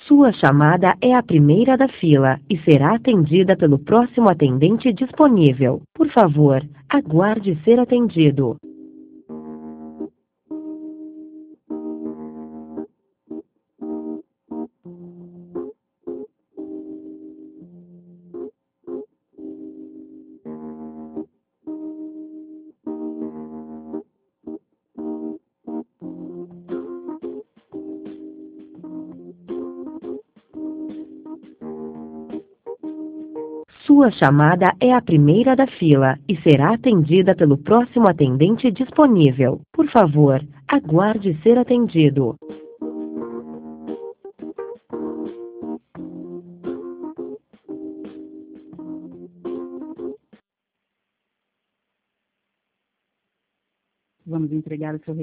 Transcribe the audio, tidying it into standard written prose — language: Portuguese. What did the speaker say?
Sua chamada é a primeira da fila e será atendida pelo próximo atendente disponível. Por favor, aguarde ser atendido. Sua chamada é a primeira da fila e será atendida pelo próximo atendente disponível. Por favor, aguarde ser atendido. Vamos entregar o seu